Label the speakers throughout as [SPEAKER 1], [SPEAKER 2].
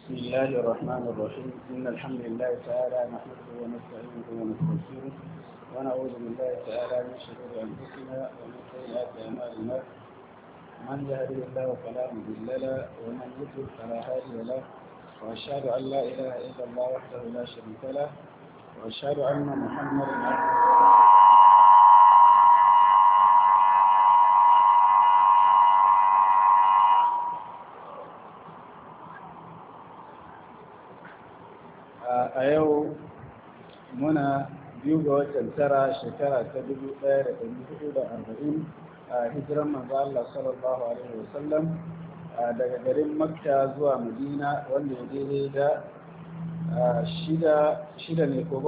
[SPEAKER 1] بسم الله الرحمن الرحيم إن الحمد لله تعالى نحمده ونستعينه ونستغفره ونعوذ بالله تعالى من شرور أنفسنا ومن سيئات أعمالنا من يهده الله فلا مضل له ومن يضلل فلا هادي له وأشهد أن لا إله إلا الله وحده لا شريك له وأشهد أن محمدا عبده a yau muna biyu ga watan tara shekara ta 1440 a hijiran manzo Allah sallallahu alaihi wasallam daga garin Makka zuwa Madina wanda ya daidai da shida ne ko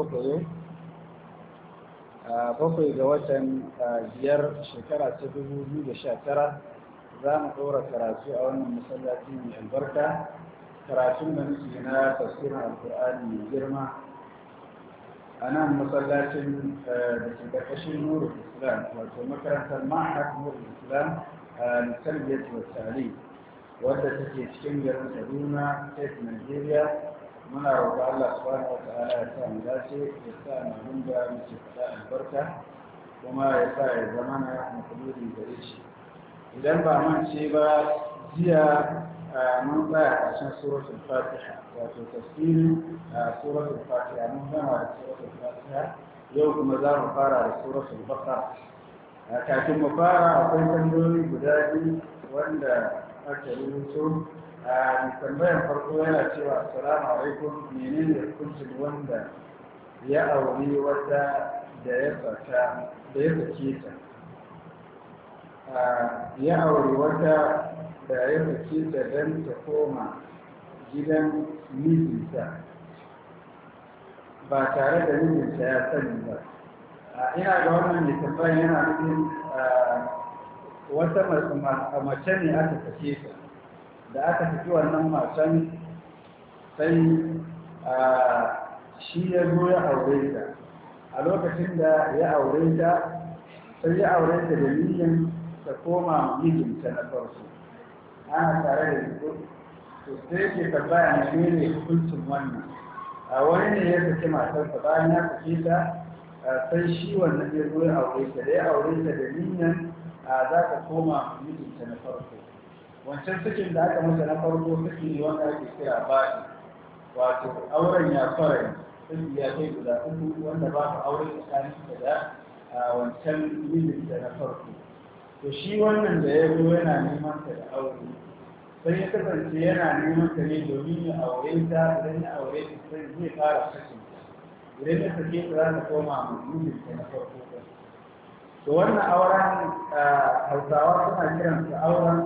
[SPEAKER 1] bakwai ga watan biyar shekara ta 2019 za mu ɗora karatu a wannan masallaci mai albarka karatun da muke na tafsirin alkur'ani mai girma a nan masallacin da ke ƙarƙashin nurul islam wato makarantar ma'ahad nurul islam a tarbiyyar wa tali wadda take cikin garin kaduna state nigeria muna roƙa Allah subhanahu wa ta'ala ya sa mu dace ya sa mu dinga muke faɗa albarka kuma ya sa ya zama na mukuluri gare shi idan ba mance ba jiya mun tsaya a cikin suratul fatiha wato tafsirin suratul fatiha mun gama da suratul fatiha yau kuma za mu fara da suratul baqara kafin mu fara akwai tambayoyi guda biyu wanda aka rubuto tambayar farko yana cewa assalamu alaikum menene hukuncin wanda ya auri wata da ya sake ta ya auri wata da ya sake ta don ta koma gidan mijinta ba tare da mijinta ya sani ba ina ga wannan mai tambayan yana nufin wata mace ne aka sake ta da aka saki wannan macen sai shi ya zo ya aure ta a lokacin da ya aure ta sai ya aure ta da niyyar ta koma mijinta na farko ana tare da yanzu to sai ke tambaya ne ne hukuncin wannan a wani ne ya saki matarsa bayan ya sake ta sai shi wannan ya zo ya aure ta da ya aure ta da niyyar za ta koma mijinta na farko wancan sakin da aka masa na farko saki ne wanda ake kira baɗi wato auren ya fara saki ya kai guda uku wanda ba ka aure tsakanin da wancan mijinta na farko to shi wannan da ya zo yana neman ta da aure sai ya kasance yana neman ta ne domin ya aure ta idan ya aure ta sai zai fara sakin ta idan ya sake ta za ta koma mijinta na farko to wannan auren hausawa suna kiransa auren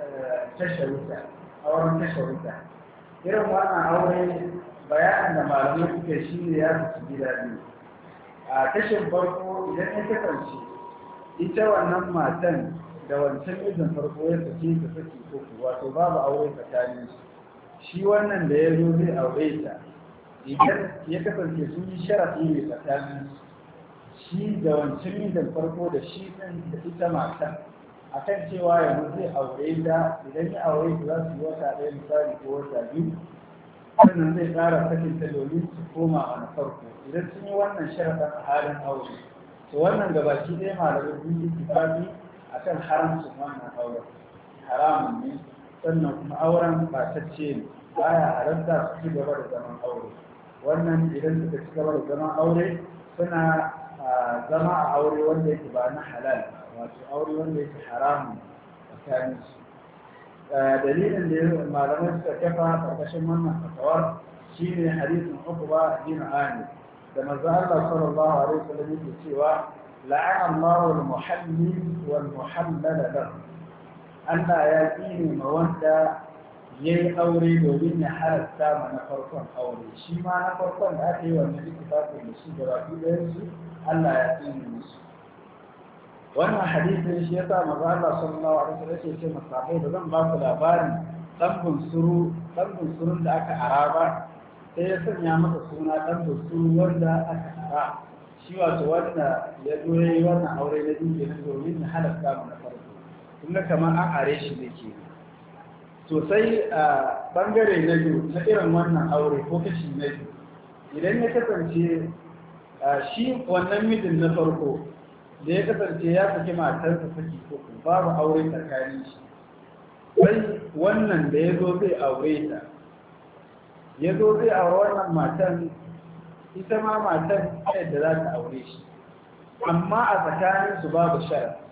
[SPEAKER 1] tasharuta irin wannan aure bayanin da malamai suke shi ne ya fi gida biyu a tashin farko idan ya kasance ita wannan matan da wancan mijin farko ya sake ta saki uku wato babu aure tsakanin shi wannan da ya zo zai aure ta idan ya kasance sun yi sharafi ne tsakanin shi da wancan mijin farko da shi ɗin da ita matan akan cewa yanzu zai aure ta idan ya aure ta za su yi wata ɗaya misali ko wata biyu sannan zai ƙara sakin ta domin su koma a na farko idan sun yi wannan sharaɗin a halin aure to wannan gabaki ɗaya malamai sun yi tufafi a kan haramcin wannan auren haramun ne sannan kuma auren batacce ne baya halarta su ci gaba da zaman aure wannan idan suka ci gaba da zaman aure suna zama a aure wanda yake ba na halal wato aure wanda yake haramun tsakanin su dalilin da malamai suka kafa karkashin wannan fatawar shine hadisin Uqba bin Amir da manzo Allah sallallahu alaihi wasallam yake cewa la'ana Allahu al-muhallil wal muhallal lahu Allah ya tsine ma wanda yayi aure domin ya halatta ma na farkon aure shi ma na farkon da aka yi wannan ittifaqi da shi da rafi da su Allah ya tsine musu wannan hadisin shi yasa manzo Allah sallallahu alaihi wasallam yake ce masahabai da zan ba ku labarin dan bunsurun da aka araba sai ya sanya masa suna dan bunsuru wanda aka ara shi wato wanda ya zo yayi wannan aure da dinke ne domin ya halatta mu na farko kuma kamar an are shi dake sosai a bangare na biyu na irin wannan aure ko kashi na biyu idan ya kasance shi wannan mijin na farko da ya kasance ya saki matarsa saki uku babu aure tsakanin shi sai wannan da ya zo zai aure ta ya zo zai aure wannan matan ita ma matan yadda za ta aure shi amma a tsakaninsu babu sharaɗi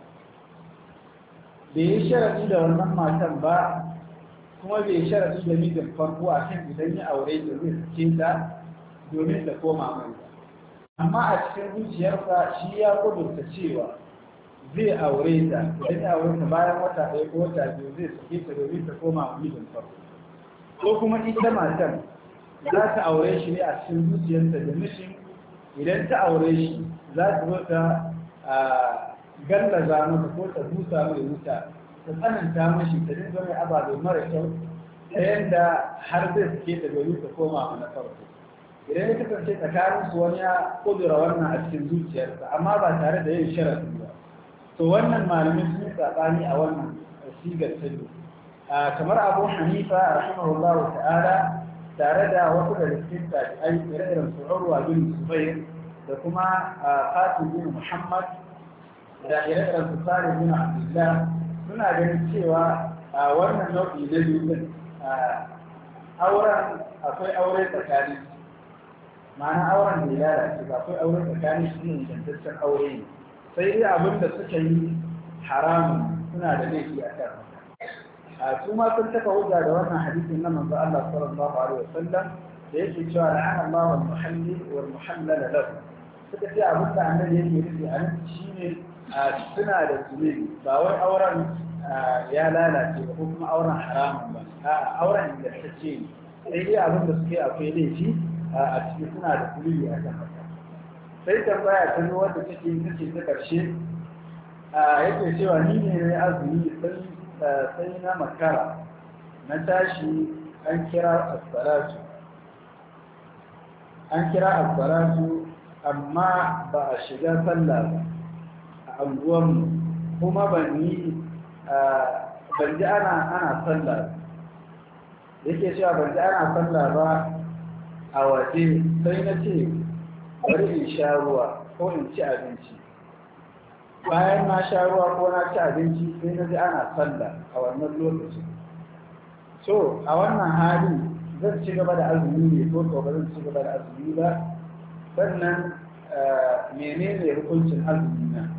[SPEAKER 1] bai yi sharaɗi da wannan matan ba kuma bai yi sharaɗi da mijin farko a kan idan ya aure ta zai sake ta domin ta koma mai amma a cikin zuciyarsa shi ya kudurta cewa zai aure ta idan ya aure ta bayan wata ɗaya ko wata biyu zai sake ta domin ta koma mijin farko ko kuma ita matan za ta aure shi ne a cikin zuciyarta da mishin idan ta aure shi za ta zo ta gallaza masa ko ta busa mai wuta ta tsananta mashi ta dinga mai ababe mara kyau ta yadda har zai suke ta domin ta koma na farko idan ya kasance tsakanin su wani ya kudura wannan a cikin zuciyarsa amma ba tare da yin sharafi ba to wannan malamin sun yi tsakani a wannan sigar ta kamar Abu Hanifa rahimahullahu ta'ala tare da wasu da cikin tabi'ai ire-iren su Urwa bin Zubair da kuma Qasim bin Muhammad da ire-iren su Salim bin Abdullah suna ganin cewa wannan nau'i na biyu auren akwai aure tsakani ma'ana auren da ya lalace ba akwai aure tsakani shi ne ingantaccen aure ne sai dai abin da suka yi haramun suna da laifi a kan su ma sun taka hujja da wannan hadisin na manzo Allah sallallahu alaihi wasallam da yake cewa la'ana Allah wal muhalli wal muhallala lahu suka ce abin da annabi yake nufi a nan shine suna da zunubi ba wai auren ya lalace ba ko kuma auren haramun ba a auren ingantacce ne sai dai abin da suke akwai laifi a cikin suna da zunubi a kan haka sai tambaya ta zo wadda take ita ce ta karshe yake cewa ni ne na azumi sai na makara na tashi an kira as-salatu amma ba a shiga sallah ba a anguwanmu kuma ban ji ana sallah yake cewa ban ji ana sallah ba a waje sai na ce bari in sha ruwa ko in ci abinci bayan na sha ruwa ko na ci abinci sai na ji ana sallah a wannan lokacin so a wannan hali zan ci gaba da azumi ne ko ba zan ci gaba da azumi ba sannan menene hukuncin azumi na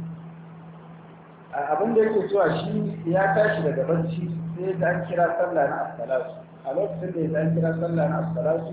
[SPEAKER 1] abin da yake cewa shi ya tashi daga barci sai da an kira sallah na as-salatu a lokacin da an kira sallah na as-salatu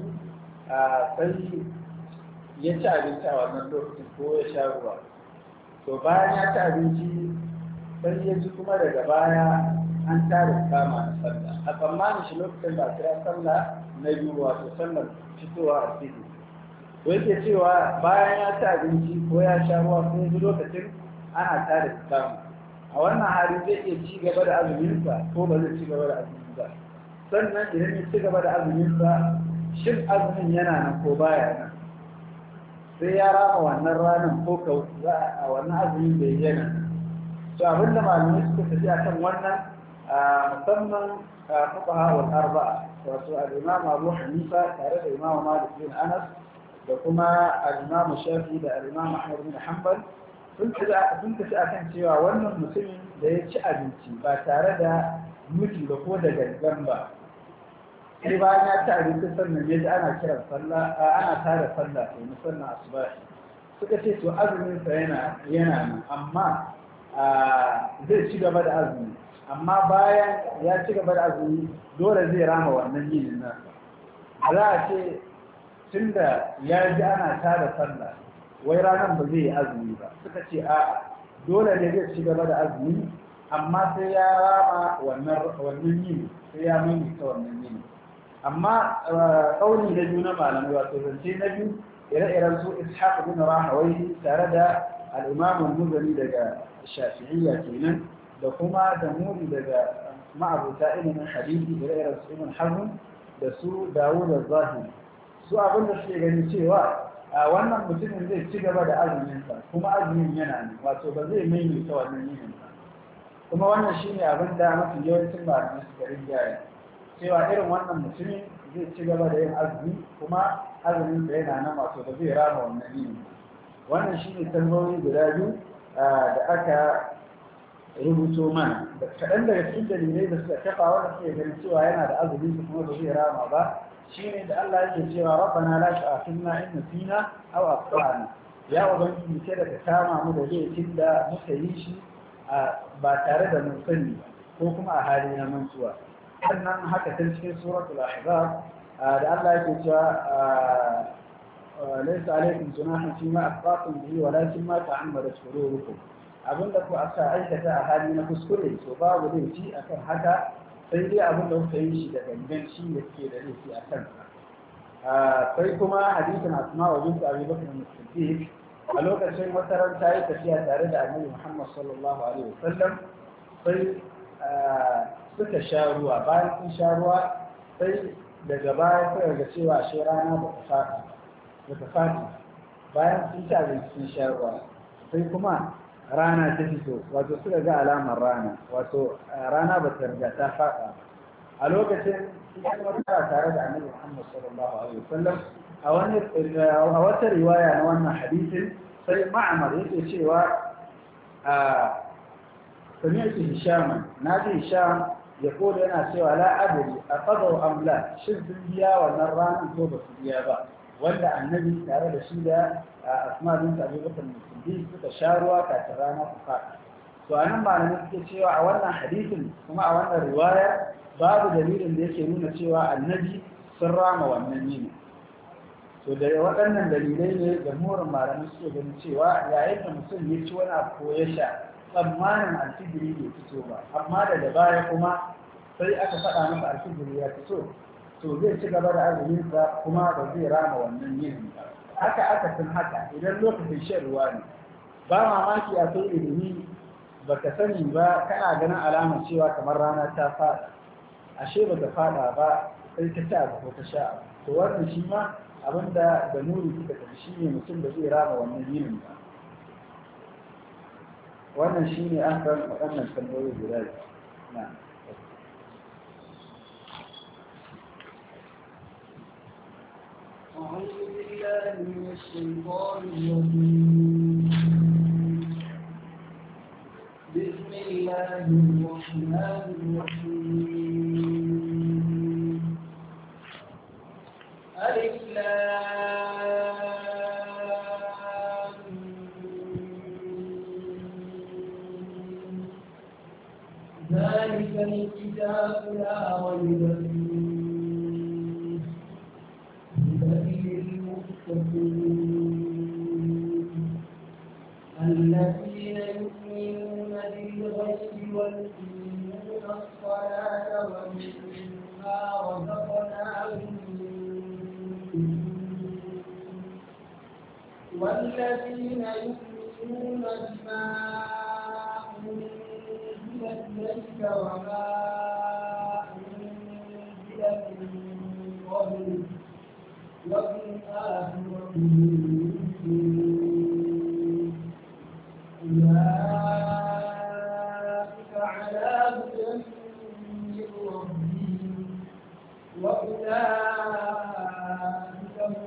[SPEAKER 1] sai ya ci abinci a wannan lokacin ko ya sha ruwa to bayan ya ci abinci sai ya ji kuma daga baya an tare kama na sallah a tsammanin shi lokacin da a kira sallah na biyu wato sallar fitowa a fili to yake cewa bayan ya ci abinci ko ya sha ruwa ko ya ji lokacin ana tare kama a wannan hali zai iya ci gaba da azuminsa ko ba zai ci gaba da azumin ba sannan idan ya ci gaba da azuminsa shin azumin yana nan ko baya nan sai ya rama wannan ranar ko za a wannan azumin da yana to abinda malamai suka tafi akan wannan musamman fuqaha wal arba'a wato al-imam Abu Hanifa tare da imam Malik bin Anas da kuma al-imam Shafi'i da al-imam Ahmad bin Hanbal sun tafi akan cewa wannan mutumin da ya ci abinci ba tare da mutu ba ko da gangan ba sai bayan ya ci abinci sannan ya ji ana kiran sallah ana tada sallah sai musamman asubahi suka ce to azumin sa yana nan amma zai ci gaba da azumi amma bayan ya ci gaba da azumi dole zai rama wannan yinin nan za a ce tunda ya ji ana tada sallah wai ranar ba zai yi azumi ba suka ce a'a dole ne zai ci gaba da azumi amma sai ya rama wannan yini sai ya mimita wannan yini amma kauli na biyu na malamai wato zance na biyu ire-iren su ishaq bin rahawai tare da al-imam al-muzani daga shafi'iyya kenan da kuma da muri daga ma'abuta ilimin hadisi ire-iren su ibn hazm da su dawud az-zahiri su abin da suke gani cewa wannan mutumin zai ci gaba da azuminsa kuma azumin yana ne wato ba zai maimaita wannan yinin ba kuma wannan shine abin da mafi yawancin malamai suka rinjaye cewa irin wannan mutumin zai ci gaba da yin azumi kuma azumin da yana nan wato da zai rama wannan yini. Wannan shine tambayoyi guda biyu da aka rubuto mana da kaɗan daga cikin dalilai da suka kafa wanda suke ganin cewa yana da azumi kuma ba zai rama ba shine da Allah yake cewa rabbana la tu'akhidna in nasina aw akhtana ya ubangiji kada ka kama mu da laifin da muka yi shi ba tare da mun sani ko kuma a hali na mantuwa. sannan haka tun cikin suratul ahzab da Allah yake cewa laysa alaykum junahun fima aqatum bihi walakin ma ta'ammadat qulubukum abinda ku aka aikata a hali na kuskure to babu laifi akan haka sai dai abinda kuka yi shi da gangan shi ne ke da laifi a kansa. sai kuma hadisin asma wa bint abi bakr as-siddiq a lokacin wata ran ta yi tafiya tare da annabi Muhammad sallallahu alaihi wasallam sai suka sha ruwa bayan sun sha ruwa sai daga baya suka ga cewa shi rana ba ta faɗi bayan sun ci abinci sun sha ruwa sai kuma rana ta fito wato suka ga alamar rana wato rana ba ta riga ta faɗa a lokacin idan wata tare da annabi Muhammad sallallahu alaihi wasallam a wata riwaya na wannan hadisin sai ma'amar yake cewa سمعت هشاما نادي هشام يقول أنا سوى لا أدري أقضوا أم لا شرب البيا والنران توبة البيا ولا النبي تعالى شيدا أسماء بنت أبي بكر الصديق تشاروا كاترانا فقط. فأنا ما نقول سوى أولنا حديث وما أولنا رواية باب دليل اللي يكونون سوى النبي سرام والنمين. da waɗannan dalilai ne jamhurin malamai suke ganin cewa yayin da mutum ya ci wani abu ko ya sha tsammanin alfijiri bai fito ba amma daga baya kuma sai aka faɗa masa alfijiri ya fito to zai ci gaba da azuminsa kuma ba zai rama wannan yin ba haka aka san haka idan lokacin shan ruwa ne ba mamaki a kai ilimi baka sani ba kana ganin alamar cewa kamar rana ta faɗa ashe ba ta faɗa ba sai ka ci abu ko ka sha abu to wannan shi ma abinda da nuri suka tafi shi ne mutum da zai rama wannan yinin ba wannan shi ne an san waɗannan tambayoyi guda na
[SPEAKER 2] أعوذ بالله من الشيطان الرجيم بسم الله الرحمن الرحيم ألف ذلك الكتاب لا ريب فيه هدى للمتقين الذين يؤمنون بالغيب ويقيمون الصلاة ومما رزقناهم والذين يؤمنون بما أنزل إليك وما أنزل من قبلك وبالآخرة هم يؤمنون أولئك على هدى من ربهم وأولئك هم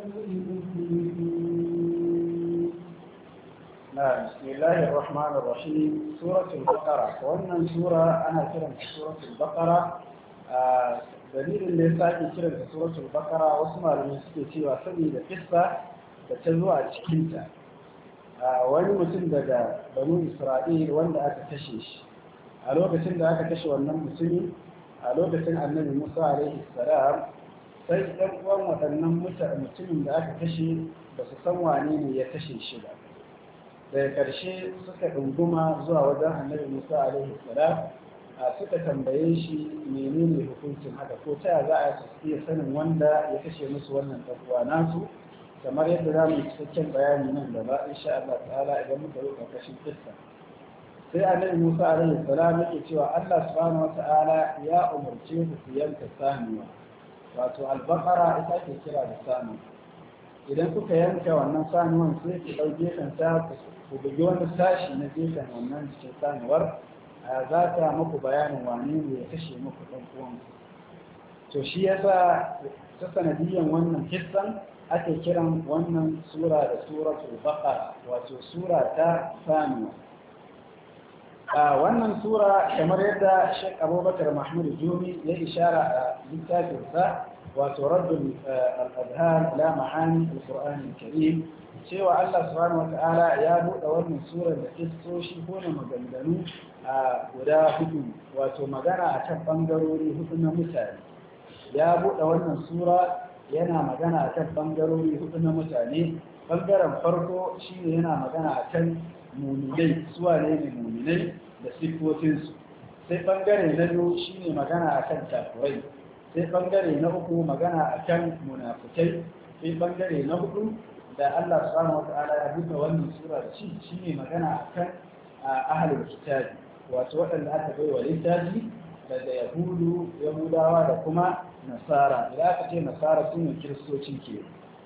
[SPEAKER 2] المفلحون.
[SPEAKER 1] بسم الله الرحمن الرحيم سورة البقرة وأن سورة أنا كرمت سورة البقرة دليل اللي ساكي كرمت سورة البقرة واسمها المسكتي وسبيل القصة تتلوى تشكيلتا wani mutum daga banu Isra'il wanda aka kashe shi a lokacin da aka kashe wannan mutumi a lokacin annabi Musa alaihi salam sai ɗan uwan waɗannan mutumin da aka kashe ba su san wane ne ya kashe shi ba daga ƙarshe suka ɗunguma zuwa wajen annabi Musa alaihi salam suka tambaye shi menene hukuncin haka ko ta za a iya sanin wanda ya kashe musu wannan ɗan uwa nasu kamar yadda za mu yi cikakken bayani nan gaba insha Allah ta'ala idan muka yi ƙarƙashin kissa sai annabi Musa alaihi salam yake cewa Allah subhanahu wata'ala ya umarce ku ku yanka saniya wato albaqara ita ake kira da saniya idan kuka yanka wannan sanuwan sai ku ɗau gefen ta ku bugi wani sashi na gefen wannan cikin sanuwar za ta muku bayanin wane ne ya kashe muku ɗan uwanku to shi yasa ta sanadiyan wannan hissan ake kiran wannan sura da suratul baqara wato sura ta saniya. wannan sura kamar yadda Sheikh Abubakar Mahmud Jumi ya ishara a littafinsa wato Raddul al-Adhan ila Ma'ani al-Qur'an al-Karim cewa Allah subhanahu wata'ala ya buɗe wannan surar da kissoshi ko na maganganu a guda hudu wato magana a kan ɓangarori hudu na mutane. Ya buɗe wannan sura yana magana a kan ɓangarori hudu na mutane. Ɓangaren farko shine yana magana a kan muminai, suwa ne muminai da siffofinsu. Sai ɓangare na biyu shine magana a kan kafirai. Sai ɓangare na uku magana a kan munafukai. Sai ɓangare na hudu da Allah subhanahu wata'ala ya buɗe wannan sura da shi shine magana akan ahlul kitabi wato waɗanda aka bai wa littafi daga yahudawa da kuma nasara. Idan aka ce nasara sune kiristoci ke.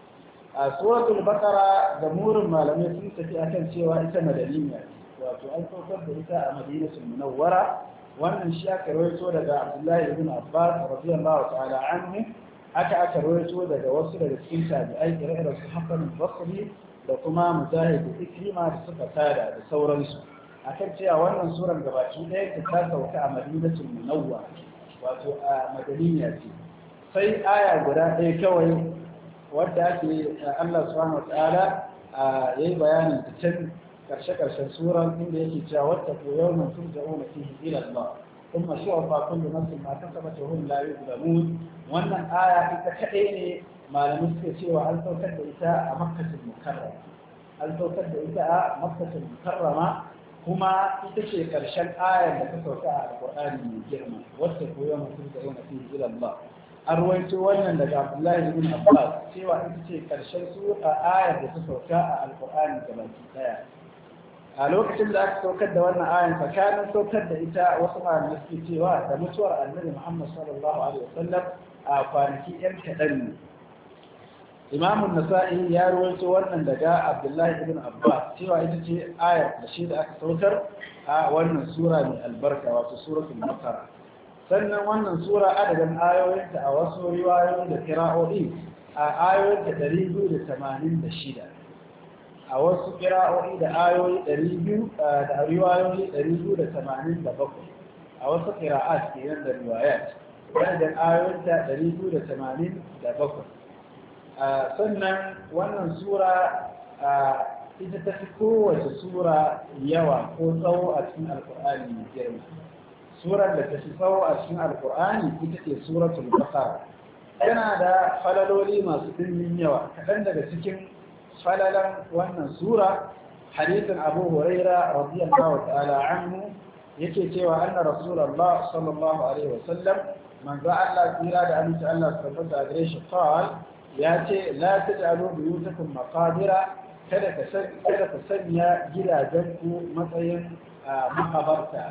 [SPEAKER 1] a suratul baqara da murin malamai sun tafi akan cewa ita madaniya wato an saukar da ita a madinatul munawwara. wannan shi aka rawaito daga Abdullahi ibn Abbas radiyallahu ta'ala anhu. aka rawaito daga wasu daga cikin tabi'ai ire-iren su Hassan al-Basri da kuma Mujahid da Ikrima da suka tada da sauransu akan cewa wannan suran gabaki ɗaya ta sauka a Madinatul Munawwara wato a Madaniya ce. sai aya guda ɗaya kawai wadda ake Allah subhanahu wataala yayi bayanin ta can karshe-karshen suran inda yake cewa wattaqu yawman turja'una fihi ila Allah ثم شوفا كل نفس ما كسبت وهم لا يظلمون. wannan aya ita kadai ne malamin suke cewa an saukar da ita a Makkatul Mukarrama. An saukar da ita a Makkatul Mukarrama kuma ita ce karshen ayar da ta sauka a Al-Qur'ani mai girma wacce koyon mutum da yana fi ila Allah. An ruwaito wannan daga Abdullahi ibn Abbas cewa ita ce karshen sura ayar da ta sauka a Al-Qur'ani gabaki daya. a lokacin da aka saukar da wannan ayan tsakanin saukar da ita wasu malamai suke cewa da mutuwar annabi Muhammad sallallahu alaihi wasallam a kwanaki yan kaɗan ne. Imam Nasa'i ya rawaito wannan daga Abdullahi ibn Abbas cewa ita ce ayar da shi da aka saukar a wannan sura mai albarka wato suratul Baqara. sannan wannan sura adadin ayoyinta a wasu riwayoyi da qira'o'i a ayoyinta 286 a wasu kira'o'i da ayoyi 200 da riwayoyi 287 a wasu kira'at kenan da riwayat da ayoyinta 287 sannan wannan sura ita ta fi kowace sura yawa ko tsawo a cikin alkur'ani mai girma. Surar da ta fi tsawo a cikin alkur'ani ita ce suratul baqara. Yana da falaloli masu ɗimbin yawa. Kaɗan daga cikin falalan wannan sura hadithin Abu Huraira radiyallahu ta'ala anhu yake cewa anna Rasulullah sallallahu alaihi wasallam manzo Allah tsira da aminci Allah tabbata gare shi qal ya ce la taj'alu buyutakum maqabira kada ka sanya gidajenku matsayin makabarta.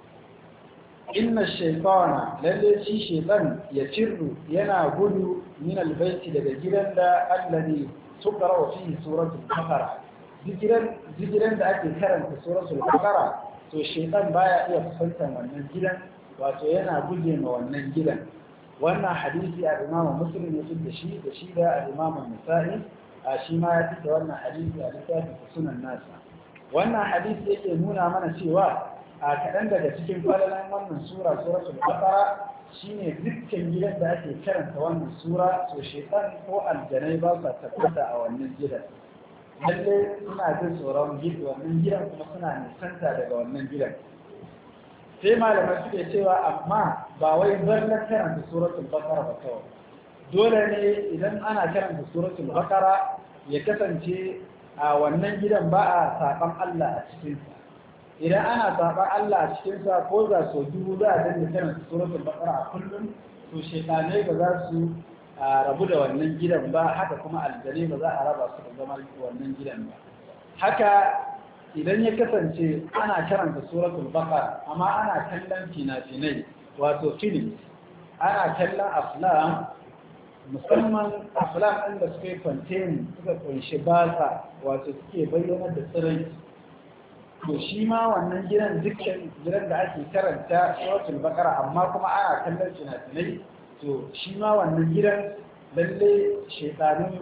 [SPEAKER 1] Inna shaytana lalle shi shaytan ya cirru yana gudu min albayti daga gidan da alladhi tuqra fihi suratul baqara. Gidan da ake karanta suratul baqara to shaytan baya iya kusantar wannan gidan wato yana guje ma wannan gidan. wannan hadisi a Imam Muslim ya da shi da Imam Nasa'i shi ma ya fita wannan hadisi a littafin sunan nasa. wannan hadisi yake nuna mana cewa a kaɗan daga cikin falalan wannan suratul baqara shine dukkan gidan da ake karanta wannan sura to shaytan ko aljanai ba sa tabbata a wannan gidan. lalle suna jin tsoron wannan gidan kuma suna nisanta daga wannan gidan. sai malamai suke cewa amma ba wai zallan karanta suratul baqara ba kawai. dole ne idan ana karanta suratul baqara ya kasance a wannan gidan ba a saban Allah a cikinsa. idan ana saban Allah a cikinsa ko za su dubu za a dinga karanta suratul baqara a kullum to shaytanai ba za su rabu da wannan gidan ba haka kuma aljani ba za a raba su da zama wannan gidan ba. haka idan ya kasance ana karanta suratul baqara amma ana kallon fina-finai wato film ana kallon aflam musamman aflam ɗin da suka yi contain suka kunshi batsa wato suke bayyana da tsirai to shi ma wannan gidan dukkan gidan da ake karanta suratul baqara amma kuma ana kallon fina-finai to shi ma wannan gidan lalle shaytanu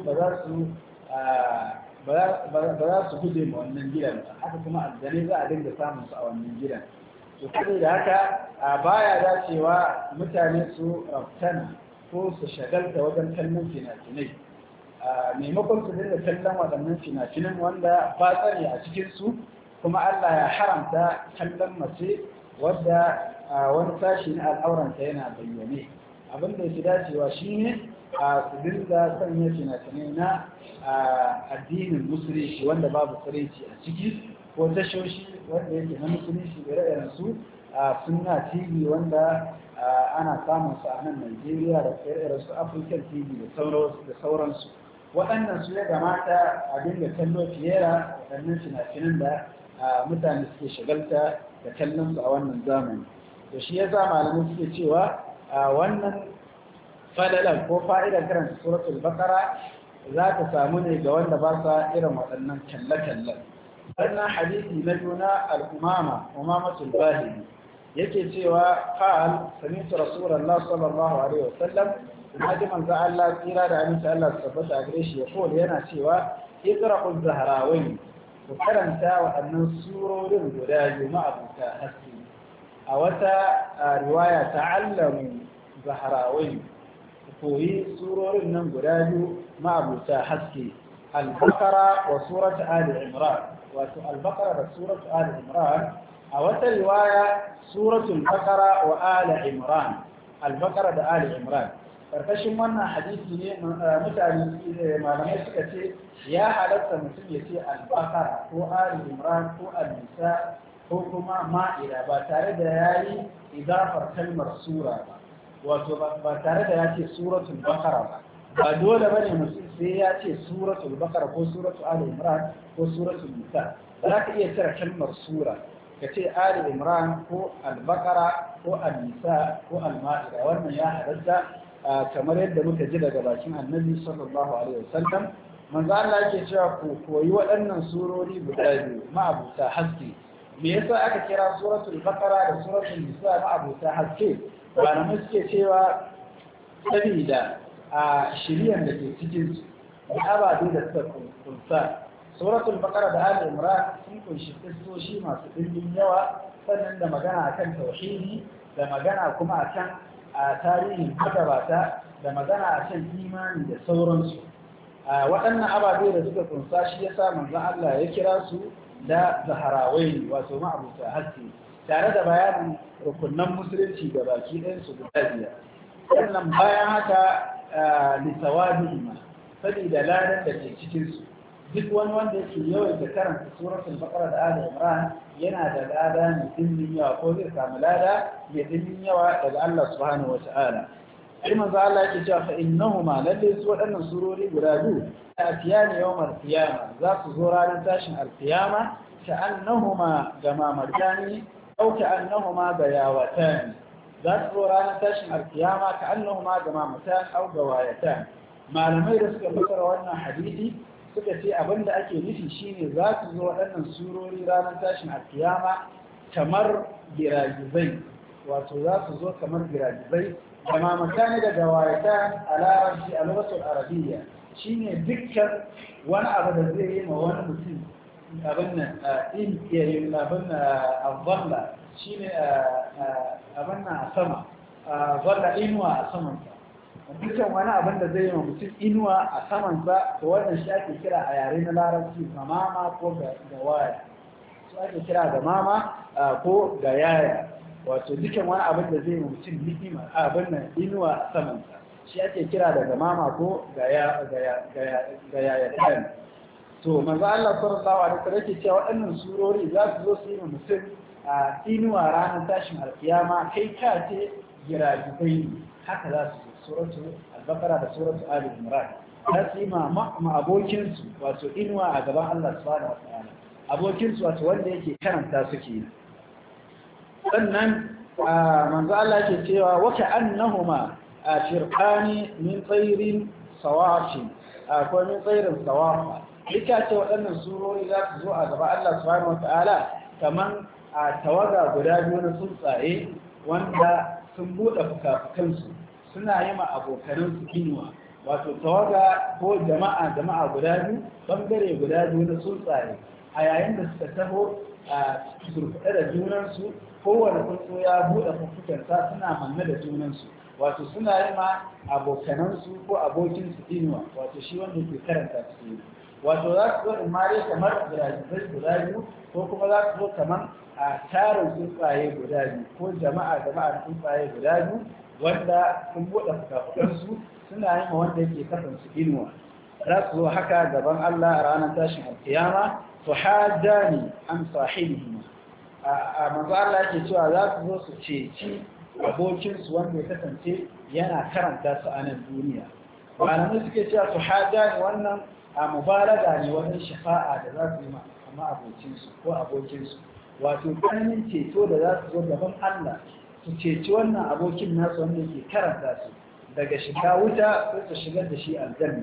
[SPEAKER 1] ba za su guje ma wannan gidan ba, haka kuma aljanai za a dinga samun su a wannan gidan. To saboda haka baya dacewa mutane su raftana ko su shagalta wajen kallon fina-finai, maimakon su dinga kallon waɗannan fina-finan wanda ba tsare a cikinsu, kuma Allah ya haramta kallon mace wadda wani sashi na al'auranta yana bayyane. Abin da yake dacewa shine su dinga sanya fina-finai na addinin musulunci wanda babu tsareci a ciki, ko tashoshi wanda yake na musulunci ire-iren su sunna TV wanda ana samun su a nan Najeriya da ire-iren su African TV da sauransu. Waɗannan su ya kamata a dinga kallo fiye da waɗannan fina-finan da mutane suke shagalta da kallon su a wannan zamani. To shi ya sa malamai suke cewa wannan falalan ko fa'idar karanta suratul baqara za ta samu ne ga wanda ba sa irin waɗannan kalle-kallen. Wannan hadisi na juna umamatul bahili yake cewa qal sami'tu rasulullah sallallahu alaihi wasallam haji manzo Allah tsira da aminci Allah su tabbata a gare shi ya kula yana cewa iqra'uz zahrawain ku karanta waɗannan surorin guda biyu ma'abuta haske. A wata riwaya ta'allamu zahrawain ku koyi surorin nan guda biyu ma'abuta haske, al-baqara wa surat ali imran. Wato al-baqara da surat ali imran. A wata riwaya suratul baqara wa ali imran, al-baqara da ali imran. Karkashin wannan hadisi ne malamai suka ce ya halatta mutum ya ce al-baqara ko ali imran ko al-nisa ko kuma ma'ida ba tare da yayi idafar kalmar sura ba, wato ba tare da ya ce suratul baqara ba dole bane mutum sai ya ce suratul baqara ko suratul ali imran ko suratul nisa. Za ka iya cire kalmar sura ka ce ali imran ko al-baqara ko al-nisa ko al-ma'ida, wannan ya halatta kamar yadda muka ji daga bakin annabi sallallahu alaihi wasallam. Manzo Allah yake cewa ku koyi waɗannan surori guda biyu ma'abuta haske. Me yasa aka kira suratul baqara da suratul nisa ma'abuta haske? Malamai suke cewa sabida shiriyan da ke cikin su da ababe da suka kunsa. Suratul baqara da ali imran sun kunshi kissoshi masu ɗimbin yawa, sannan da magana akan tauhidi, da magana kuma akan tarihin magabata, da magana akan imani da sauransu. Waɗannan ababe da suka kunsa shi yasa manzon Allah ya kira su da zaharawai, wato ma'abuta haske, tare da bayanin rukunan musulunci da baki ɗayansu guda biyar. Sannan bayan haka lissawabi saboda ladan da ke cikinsu, duk wani wanda yake yawaita karanta suratul baqara da ali imran yana da lada mai dimbin yawa, ko zai samu lada mai dimbin yawa daga Allah subhanahu wata'ala. sai manzo Allah yake cewa fa innahuma lalle su waɗannan surori guda biyu atiyani yawmal qiyama za su zo ranar tashin alqiyama ka annahuma gamamatani aw ka annahuma bayawatan. za su zo ranar tashin alqiyama ka annahuma gamamatan aw gawayatan. malamai da suka fassara wannan hadisi suka ce abinda ake nufi shine za su zo waɗannan surori ranar tashin alqiyama kamar giragizai, wato za su zo kamar giragizai. gamamatani da gawayatan a larabci a lokacin arabiya shine dukkan wani abu da zai yi ma wani mutum abin nan in ya yi abin zalla shine abin nan a sama zalla inuwa a samansa. dukkan wani abin da zai yi ma mutum inuwa a samansa to wannan shi ake kira a yare na larabci gamama ko gawaya, su ake kira gamama ko gayaya, wato dukkan wani abin da zai yi ma mutum ni'ima abin nan inuwa a samansa shi ake kira da gamama ko gayayatan. to manzo Allah sallallahu alaihi wasallam yake cewa waɗannan surori za su zo su yi ma mutum inuwa ranar tashin alkiyama kai ka ce giragizai haka za su zo. Suratul al-baqara da suratul ali imran za su yi ma abokinsu wato inuwa a gaban Allah subhanahu wataala, abokinsu wato wanda yake karanta suke. sannan manzo Allah yake cewa wa ka'annahuma firqani min tsairin sawafi ko min tsairin sawafa. ita ce waɗannan surori za su zo a gaba Allah subhanahu wataala kaman tawaga guda biyu na tsuntsaye wanda sun buɗe fukafukansu suna yi ma abokanan su inuwa wato tawaga ko jama'a guda biyu bangare guda biyu na tsuntsaye a yayin da suka taho a surkuɗe da junansu kowane tsuntsu ya buɗe fuffukensa suna manne da junansu wato suna yi ma abokanansu ko abokinsu inuwa wato shi wanda ke karanta su yi wato za su zo in mare kamar girajizai guda biyu ko kuma za su zo kamar a tarin tsuntsaye guda biyu ko jama'a tsuntsaye guda biyu wanda sun buɗe fukafukansu suna yi ma wanda yake kasansu inuwa za su zo haka gaban Allah a ranar tashin alkiyama su hajjani an sahibihi a manzo Allah yake cewa za su zo su ceci abokinsu wanda ya kasance yana karanta su a nan duniya malamai suke cewa su hajjani wannan a mubalaga ne wajen shafa'a da za su yi ma abokinsu ko abokinsu wato ƙananin ceto da za su zo gaban Allah su ceci wannan abokin nasu wanda yake karanta su daga shiga wuta sai su shigar da shi aljanna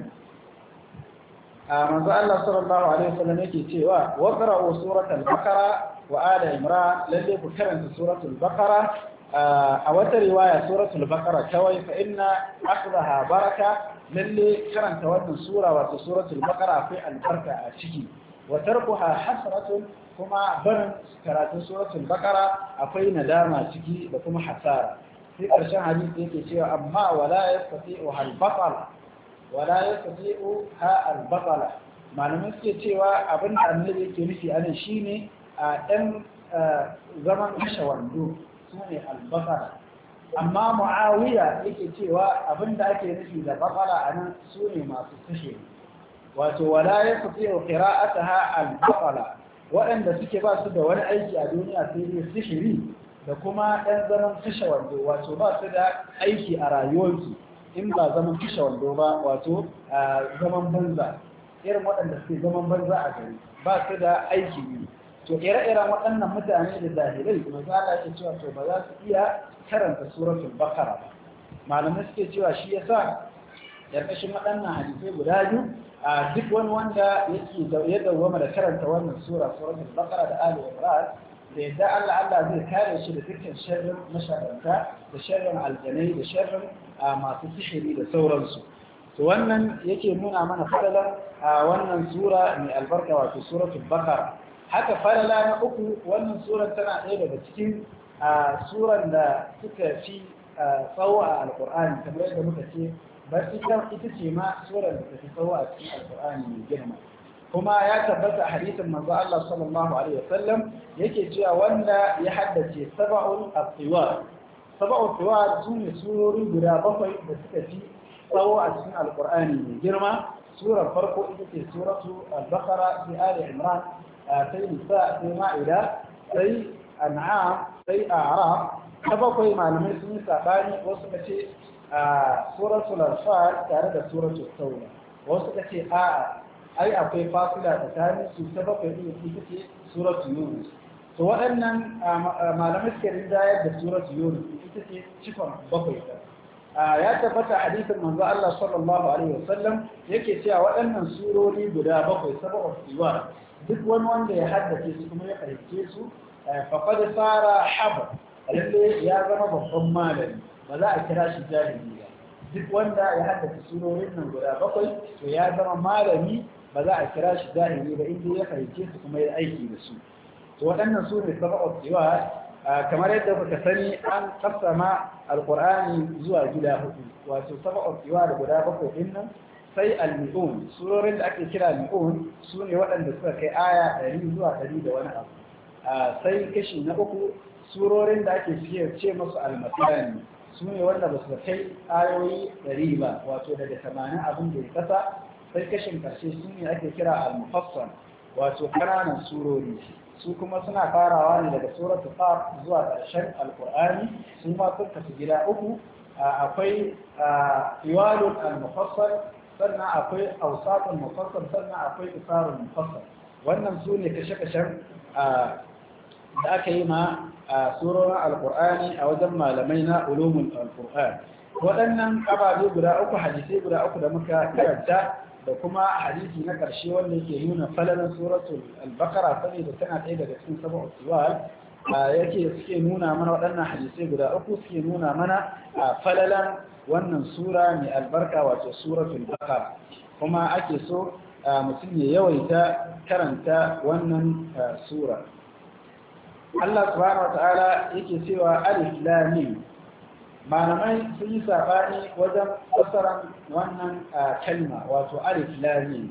[SPEAKER 1] manzo Allah sallallahu alaihi wasallam yake cewa wa qara'u suratul baqara wa ala imran lalle ku karanta suratul baqara a wata riwaya suratul baqara kawai fa inna akhdaha baraka lalle karanta wannan sura wato suratul baqara akwai albarka a ciki wa tarkuha hasratun kuma barin karatun suratul baqara akwai nadama ciki da kuma hasara sai karshen hadisi yake cewa amma wala yastati'u al-baqara wala yastati'u al-baqara malamin suke cewa abin da annabi yake nufi anan shine a dan zaman kashe wando sune al-baqara amma muawiya yake cewa abin da ake nufi da baqara anan sune masu kashe wato wala yastati'u qira'ataha al-baqara waɗanda suke ba su da wani aiki a duniya sai dai sihiri da kuma ɗan zaman kashe wando wato ba su da aiki a rayuwarsu in ba zaman kashe wando ba wato zaman banza irin waɗanda suke zaman banza a gari ba su da aiki ne to ire-iren waɗannan mutane da zahilai maza Allah ke cewa to ba za su iya karanta suratul baqara ba malamai suke cewa shi yasa ƙarƙashin waɗannan hadisai guda biyu a duk wani wanda ya dawwama da karanta wannan suratul baqara da ali imran da yadda Allah zai kare shi da dukkan sharrin masharanta da sharrin aljanai da sharrin masu sihiri da sauransu to wannan yake nuna mana fadalan wannan sura mai albarka wato suratul baqara haka falala na uku wannan surar tana ɗaya daga cikin suran da suka fi tsawo a alqur'ani kamar yadda muka ce bar ita ce ma surar da ta fi tsawo a cikin alqur'ani mai girma kuma ya tabbata a hadisin manzo Allah sallallahu alaihi wasallam yake cewa wanda ya haddace sab'ul atwar sune surori guda bakwai da suka fi tsawo a cikin alqur'ani mai girma surar farko ita ce suratu al-baqara sai ali imran sai nisa sai ma'ida sai an'am sai a'raf ta bakwai malamai sun yi sabani wasu suka ce suratul anfal tare da suratul tauba wasu suka ce a'a ai akwai fasila tsakanin su ta bakwai din ita ce suratul yunus to waɗannan malamai suke rinjayar da suratul yunus ita ce cikon bakwai ya tabbata hadisin manzo Allah sallallahu alaihi wasallam yake cewa waɗannan surori guda bakwai sab'u siwar duk wani wanda ya haddace su kuma ya fahimce su faqad sara haba lalle ya zama babban malami ba za a kira shi jahili ba duk wanda ya haddace surorin nan guda bakwai to ya zama malami ba za a kira shi jahili ba inda ya fahimce su kuma ya aiki da su to waɗannan su ne sab'u siwar kamar yadda kuka sani an kasama alqur'ani zuwa gida hudu wato sab'u siwar guda bakwai din nan sai al-mi'un surorin da ake kira mi'un su ne waɗanda suka kai aya 100 zuwa 100 da wani abu sai kashi na uku surorin da ake ce musu al-masani su ne wanda ba su kai ayoyi 100 ba wato daga 80 abin da ya kasa sai kashin karshe su ne ake kira al-mufassal wato kananan surori su kuma suna farawa ne daga suratul qaf zuwa ƙarshen alqur'ani su ma sun kasu gida uku akwai iwalul al-mufassal sannan akwai awsatul mufassal sannan akwai isarul mufassal wannan su ne kashe-kashen da aka yi ma surorin alqur'ani a wajen malamai na ulumul alqur'an waɗannan ababe guda uku hadisai guda uku da muka karanta da kuma hadisi na ƙarshe wanda yake nuna falalan suratul al-baqara saboda tana ɗaya daga cikin sab'u siwal yake suke nuna mana waɗannan hadisai guda uku suke nuna mana falalan wannan sura mai albarka wato suratul baqara kuma ake so mutum ya yawaita karanta wannan sura. Allah subhanahu wataala yake cewa alif lam mim. Malamai sun yi sabani wajen fassarar wannan kalma wato alif lam mim.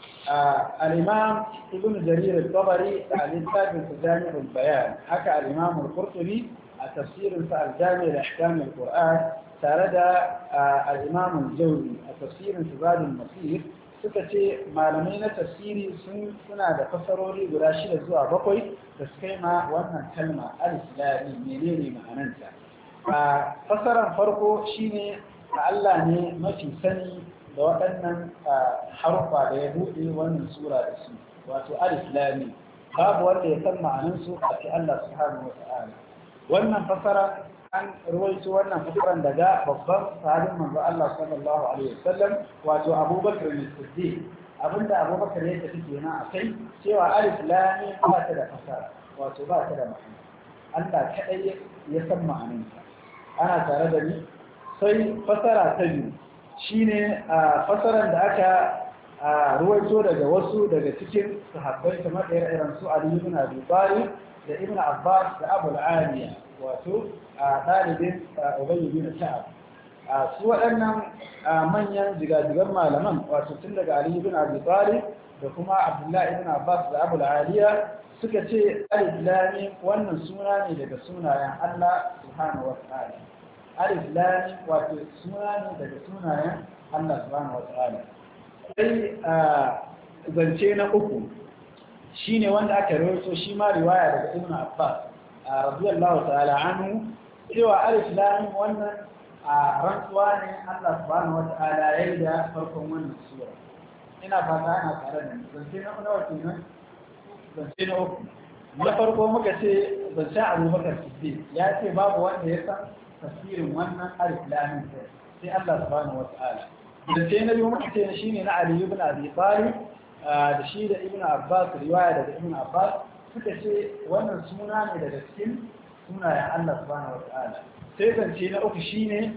[SPEAKER 1] al-imam ibn jarir al-tabari a littafin jami' al-bayan haka al-imam al-qurtubi a tafsirin sa al-jami' al-ahkam al-qur'an tare da al-imam al-jawzi a tafsirin zad al-masir suka ce malamai na tafsiri suna da fasarori guda 6 zuwa 7 da suka yi ma wannan kalma alif lam mim menene ma'anarta. Fasaran farko shine Allah ne mafi sani da waɗannan harufa da ya buɗe wannan sura da su wato alif lam mim babu wanda ya san ma'anar su a ce Allah subhanahu wata'ala. Wannan fasara an ruwaito wannan fasaran daga babban sahabin manzo Allah sallallahu alaihi wasallam wato Abubakar as-Siddiq abinda Abubakar ya tafi kenan akai cewa alif lam mim ba ta da fasara wato ba ta da ma'ana Allah kadai ya san ma'anarta. Ana tare da ni sai fasara ta biyu shine fasaran da aka ruwaito daga wasu daga cikin sahabbai kamar irin su Ali ibn Abi Talib da Ibn Abbas da Abu al-Aliya wato dalibin Ubay ibn Ka'ab. Su waɗannan manyan jigajigan malaman wato tun daga Ali ibn Abi Talib da kuma Abdullah ibn Abbas da Abu al-Aliya suka ce alif lam mim wannan suna ne daga sunayen Allah subhanahu wa ta'ala. Alif lam mim wato suna ne daga sunayen Allah subhanahu wa ta'ala. Sai zance na uku shine wanda aka rawaito shi ma riwaya daga Ibn Abbas radiyallahu ta'ala anhu cewa alif lam mim wannan rantsuwa ne Allah subhanahu wa ta'ala yayi da farkon wannan sura. Ina fata ana tare da ni. Zance na nawa kenan? Zance na uku. Na farko muka ce zance Abubakar Siddiq ya ce babu wanda ya san tafsirin wannan alif lam mim sai Allah subhanahu wa ta'ala. Zance na biyu muka ce shine na Ali ibn Abi Talib da shi da Ibn Abbas riwaya daga Ibn Abbas suka ce wannan suna ne daga cikin sunayen Allah subhanahu wa ta'ala. Sai zance na uku shine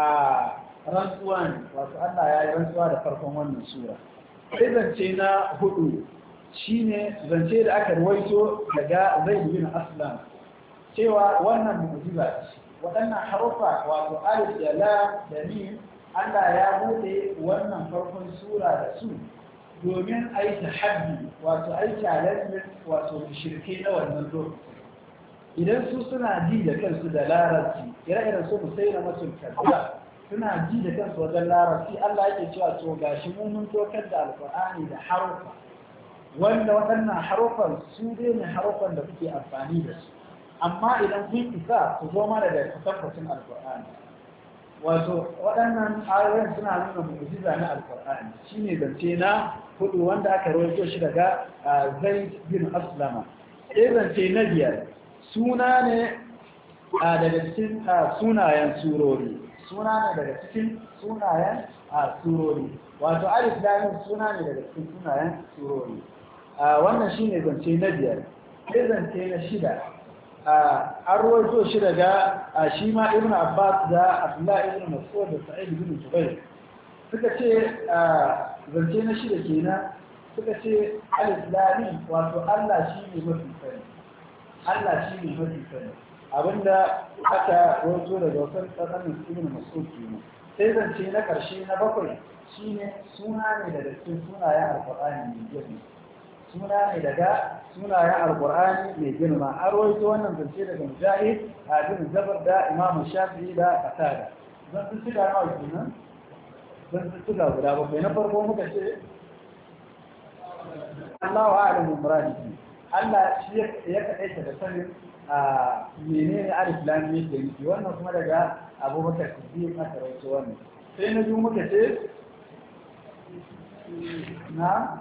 [SPEAKER 1] rantsuwa ne wato Allah ya yi rantsuwa da farkon wannan sura. Sai zance na hudu shine zance da aka ruwaito daga Zaid bin Aslam cewa wannan mu'jiza ce waɗannan harufa wato alif da lam da mim Allah ya bude wannan farkon sura da su domin a yi tahaddi wato a yi challenge wato shirke na wannan lokaci idan su suna ji da kansu da larabci ire-iren su musaina masul kadda suna ji da kansu wajen larabci Allah yake cewa to gashi mun tokar da alqur'ani da harufa wanda waɗannan harufan su ne harufan da kuke amfani da su amma idan kun isa ku zo mana da tabbacin alqur'ani wato waɗannan ayoyin suna nuna mu'jiza na alqur'ani shine zance na hudu wanda aka rawaito shi daga Zaid bin Aslama. Sai zance na biyar suna ne daga cikin sunayen surori suna ne daga cikin sunayen surori wato alif lam suna ne daga cikin sunayen surori. Wannan shine zance na biyar. Sai zance na shida an rawaito shi daga shi ma Ibn Abbas da Abdullah ibn Mas'ud da Sa'id ibn Jubayr suka ce zance na shida kenan suka ce alif lam wato Allah shine mafi sani Allah shine mafi sani abinda aka rawaito daga wasan tsarin Ibn Mas'ud kenan. Sai zance na karshe na bakwai shine suna ne daga cikin sunayen Alqur'ani mai girma suna ne daga sunayen Alqur'ani mai girma an rawaito wannan zance daga Mujahid bin Jabr da Imam Shafi'i da Qatada. Zan tsika nawa kenan zan tsika guda bakwai. Na farko muka ce Allahu a'lamu muradihi Allah shi ya kaɗaita da sanin menene alif lam mim ke nufi wannan kuma daga Abubakar Siddiq aka rawaito wannan. Sai na biyu muka ce na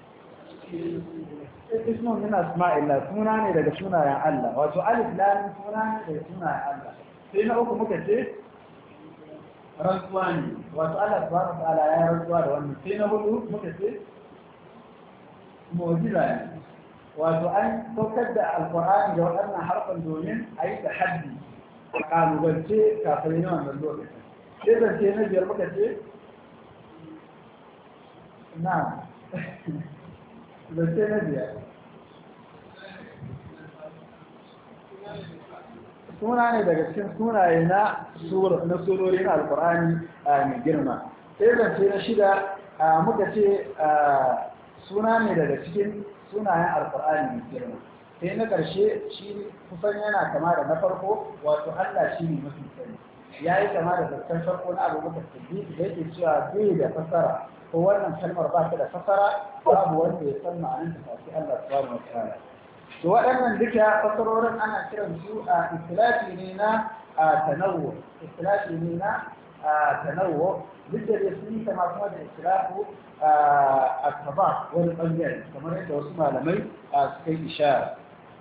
[SPEAKER 1] ismu min asma'illah suna ne daga sunayen Allah wato alif lam suna ne daga sunayen Allah. Sai na uku muka ce rantsuwa ne wato Allah subhanahu wa ta'ala ya rantsuwa da wannan. Sai na hudu muka ce mu'jiza ne wato an saukar da alqur'ani da waɗannan harfan domin a yi tahaddi a kalubance kafin yawan wannan lokacin sai zance na biyar muka ce na zance na biyar suna ne daga cikin sunaye na surori na alkur'ani mai girma sai zance na shida muka ce suna ne daga cikin sunayen alkur'ani mai girma sai na ƙarshe shi kusan yana kama da na farko wato Allah shi ne mafi sani ya yi kama da zartar farko na abu muka sabbi da yake cewa bai da fasara ko wannan kalmar ba ta da fasara babu wanda ya san ma'anin ta sai Allah subhanahu wa ta'ala to waɗannan duka fasarorin ana kiran su a istilahi ne na tanawwu istilahi ne na tanawwu duk da sun yi kama kuma da istilahu a wani ɓangare kamar yadda wasu malamai suka yi ishara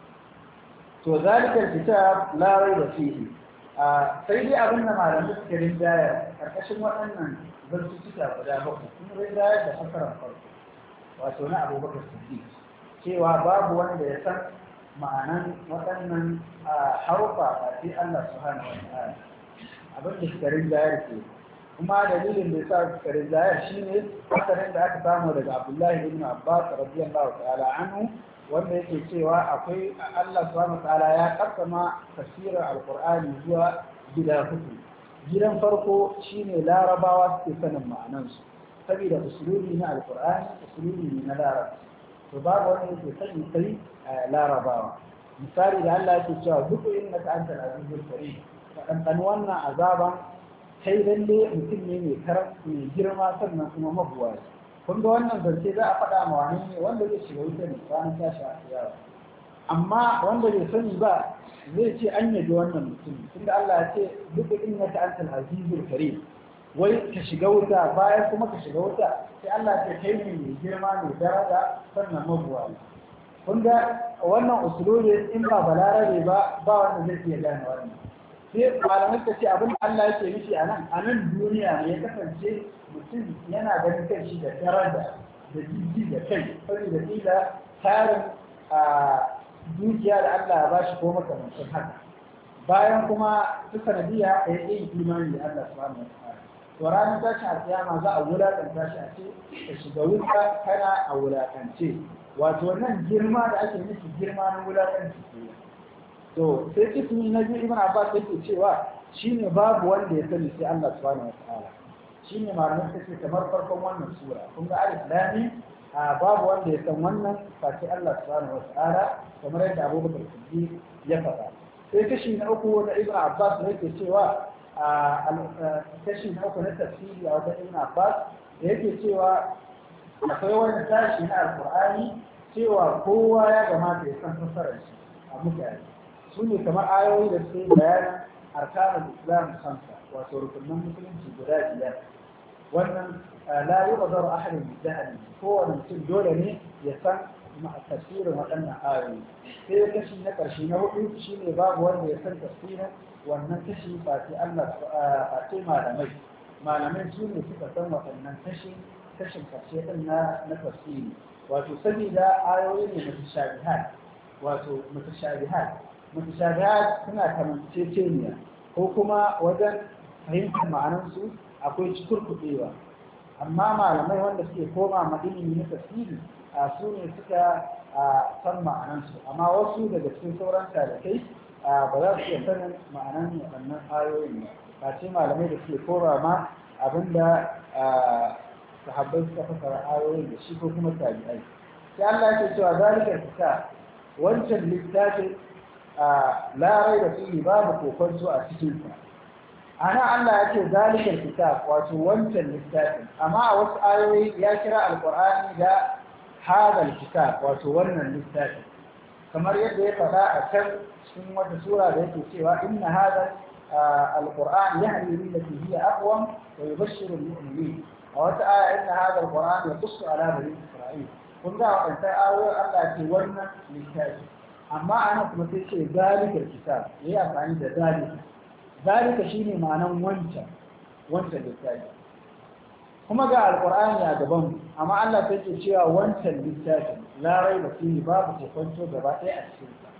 [SPEAKER 1] to zalikar kitab la raiba fihi sai dai abin da malamai suka rinjaya karkashin waɗannan zartuka guda bakwai sun rinjaya da fasarar farko wato na Abubakar Siddiq cewa babu wanda ya san ma'anan waɗannan harufa a sai Allah subhanahu wa ta'ala abin da suka rinjaya ke kuma dalilin da yasa suka rinjaya shine asarin da aka samu daga Abdullahi ibn Abbas radiyallahu ta'ala anhu wanda yake cewa akwai Allah subhanahu wataala ya kassama tafsirin alqur'ani zuwa gida hudu gidan farko shine larabawa suke sanin ma'anansu saboda usulubi na alqur'ani usulubi ne na larabci to babu wanda yake sani sai larabawa misali da Allah yake cewa duk innaka antal azizul karim dan wannan azaban kai lalle mutum ne mai girma sannan kuma mabuwa kun ga wannan zance za a faɗa ma wani ne wanda zai shiga wuta ne ranar tashi a yawa amma wanda bai sani ba zai ce an yabi wannan mutum tunda Allah ya ce duk innaka antal azizul karim wai ka shiga wuta bayan kuma ka shiga wuta sai Allah ya ce kai ne mai girma mai daraja sannan mabuwa kun ga wannan usulubi in ba balarabe ba wanda zai iya gane wannan sai malamai ta ce abin da Allah yake nufi a nan duniya ne ya kasance mutum yana ganin kan shi da daraja da jiji da kai saboda kila tarin dukiya da Allah ya bashi ko makamancin haka bayan kuma su sanadiya ya yi imani da Allah subhanahu wa ta'ala to ranar tashin alkiyama za a wulakanta shi a ce ka shiga wuta kana a wulakance wato nan girma da ake nufi girma na wulakanci to sai kismi na biyu ibn Abbas yake cewa shine babu wanda ya sani sai Allah subhanahu wa ta'ala shine malamin take kamar farkon wannan sura kun ga alif lam mim babu wanda ya san wannan sai Allah subhanahu wa ta'ala kamar yadda Abu Bakar Siddiq ya faɗa sai kashi na uku da ibn Abbas yake cewa kashi na uku na tafsiri a wajen ibn Abbas yake cewa akwai wani tashi na alqur'ani cewa kowa ya gamata ya san fassarar shi a mutane su ne kamar ayoyi da suke bayanin arkanul islam khamsa wato rukunin musulunci guda biyar wannan la yuqdaru ahadun bid'ani kowane mutum dole ne ya san tafsirin waɗannan ayoyi sai kashi na ƙarshe na hudu shine babu wanda ya san tafsirin wannan kashi face Allah face malamai su ne suka san waɗannan kashin ƙarshe din na tafsiri wato saboda ayoyi ne mutashabihat wato mutashabihat suna kamanceceniya ko kuma wajen fahimtar ma'anansu akwai cikurkuɗewa amma malamai wanda suke koma ma ilimi na tafsiri su ne suka san ma'anansu amma wasu daga cikin sauran talibai ba za su iya sanin ma'anan waɗannan ayoyin ba ce malamai da suke koma ma abinda sahabbai suka fasara ayoyin da shi ko kuma tabi'ai sai Allah ya ce cewa zalika kitab wancan littafin la raiba fihi babu kokonto a cikin sa ana Allah ya ce zalikal kitab wato wancan littafin amma a wasu ayoyi ya kira alqur'ani da hadal kitab wato wannan littafin kamar yadda ya faɗa a can cikin wata sura da yake cewa inna hadal alqur'an yahdi lillati hiya aqwam wa yubashshiru almu'minin a wata aya inna hadal qur'an yaqussu ala bani isra'il kun ga wannan ayoyi Allah ce wannan littafin amma ana kuma sai ce zalikar kitab yayi amfani da zalika shine ma'anan wancan littafi kuma ga alqur'ani a gaban amma Allah sai ke cewa wancan littafin la raiba fihi babu kokonto gaba ɗaya a cikin sa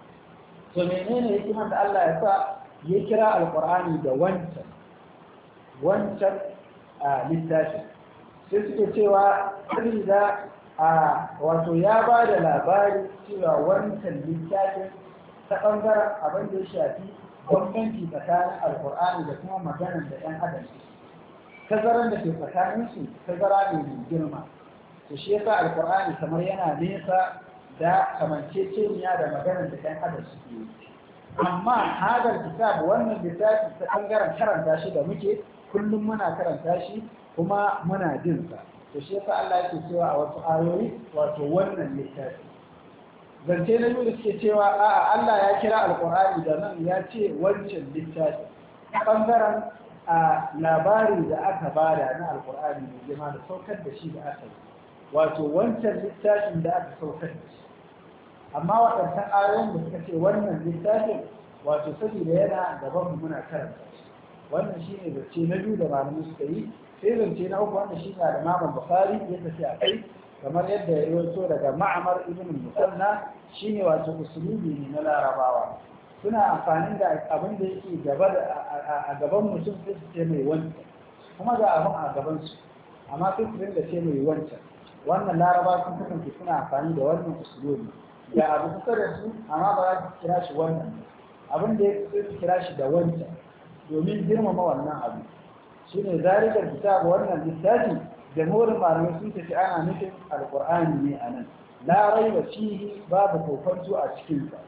[SPEAKER 1] to menene hikimar da Allah ya sa ya kira alqur'ani da wancan wancan littafin sai suke cewa da wato ya ba da labari cewa wancan littafin ta ɓangaren abin da ya shafi bambanci tsakanin alkur'ani da kuma maganar da ɗan adam tazaran da ke tsakaninsu tazara ne mai girma to shi yasa alkur'ani kamar yana nesa da kamanceceniya da maganar da ɗan adam suke yi amma hadar kitab wannan littafi ta ɓangaren karanta shi da muke kullum muna karanta shi kuma muna jin sa to shi yasa Allah yake cewa a wasu ayoyi wato wannan littafi zance na biyu da suke cewa a'a Allah ya kira alqur'ani da nan ya ce wancan littafi bangaren a labari da aka bada na alqur'ani mai girma da saukar da shi da aka yi wato wancan littafin da aka saukar da shi amma waɗannan ayoyin da suka ce wannan littafin wato saboda yana gaban mu muna karanta shi wannan shine zance na biyu da malamai suka yi sai zance na uku wanda shi ne da Imam Bukhari ya tafi a kai kamar yadda ya rawaito daga Ma'mar ibn Musanna shine wato usulubi ne na Larabawa suna amfani da abin da yake gaba a gaban mutum sai su ce mai wancan kuma ga abin a gaban su amma sai su dinga ce mai wancan wannan Larabawa sun kasance suna amfani da wannan usulubi ga abu kusa da su amma ba za su kira shi wannan abin da ya su kira shi da wancan domin girmama wannan abu shine zalikar kitab wannan littafi jamhurin malamai sun tafi ana nufin alqur'ani ne anan la raiba fihi babu kokonto a cikin sa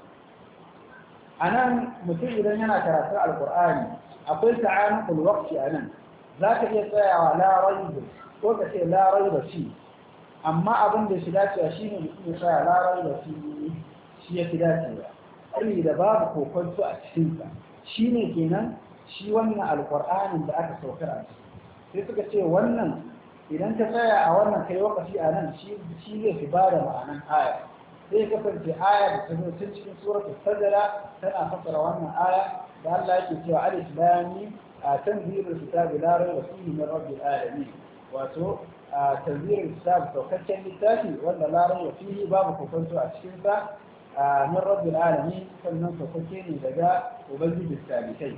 [SPEAKER 1] anan mutum idan yana karatun alqur'ani akwai ta'anuqul waqti anan zaka iya tsayawa la raiba ko ka ce la raiba fi amma abin da shi dacewa shine mutum ya tsaya la raiba fi shi ya fi dacewa da babu kokonto a cikin sa shine kenan shi wannan alƙur'anin da aka saukar a sai suka ce wannan idan ka tsaya a wannan kai wakafi a nan shi zai fi ba da ma'anan aya sai kasance aya da ta zo tun cikin suratul sajda tana fassara wannan aya da Allah yake cewa alif lam mim tanzilul kitabi la rayba fihi min rabbil alamin wato tanzilul kitab saukakken littafi wanda la rayba fihi babu kokonto a cikin sa min rabbil alamin sannan saukakke ne daga ubangiji talikai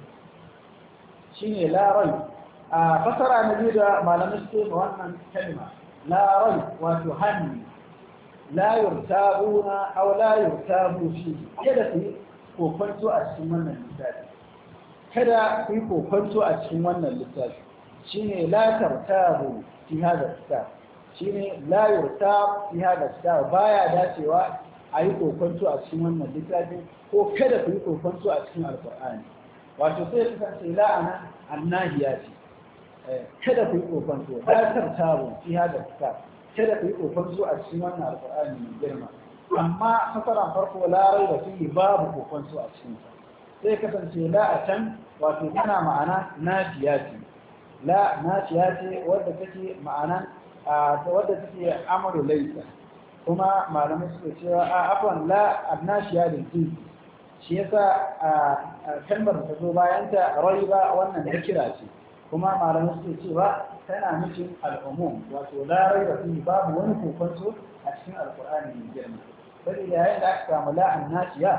[SPEAKER 1] shine la rai a fasara na biyu da malamai suke ma wannan kalma la rai wato hannu la yurtabuna aw la yurtabu fi kada ku kokonto a cikin wannan littafi kada ku kokonto a cikin wannan littafi shine la tartabu fi hada kitab shine la yurtab fi hada kitab baya dacewa a yi kokonto a cikin wannan littafi ko kada ku yi kokonto a cikin alqur'ani wato sai su kasance la'ana annahiya ce kada ku yi kokonto la tartabu fi hada kitab kada ku yi kokonto a cikin wannan alqur'ani mai girma amma fasaran farko la raiba fihi babu kokonto a cikin sa sai kasance la a can wato tana ma'ana nafiya ce la nafiya ce wadda take ma'ana wadda take amaru laysa kuma malamai suke cewa afwan la annashiya da jinsi shi yasa kalmar da ta zo bayan ta raiba wannan da kira ce kuma malamai suke cewa tana nufin al'umum wato la raiba fihi babu wani kokonto a cikin alqur'ani mai girma saboda yayin da aka samu la annashiya